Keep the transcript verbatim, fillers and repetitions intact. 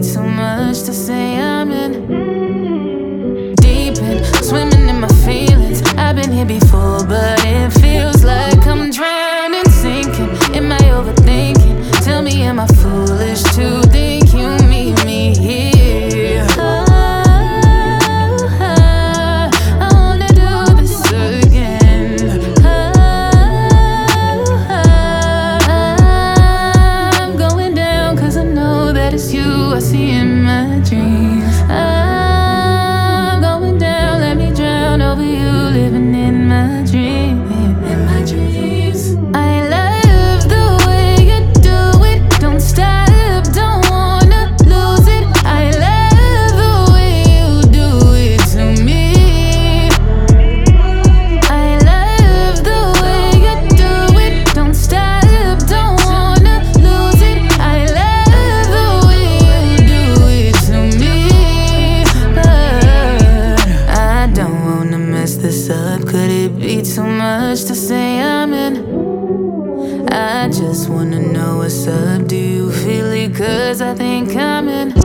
too much to say I'm in. Deep in, swimming in my feelings. I've been here before, but it feels like I'm drowning, sinking. Am I overthinking? Tell me, am I foolish to think you meet me here? Oh, I wanna do this again. Oh, I'm going down 'cause I know that it's you I see in my dreams. I'm going down, let me drown over you, living in my dreams. In my dreams, I love the way you do it. Don't stop, don't wanna lose it. I love the way you do it to me. I love the way you do it. Don't stop, don't wanna lose it. I love the way you do it to me. But I don't wanna mess this up. Could it be too much to say I'm in? I just wanna know what's up. Do you feel it? 'Cause I think I'm in.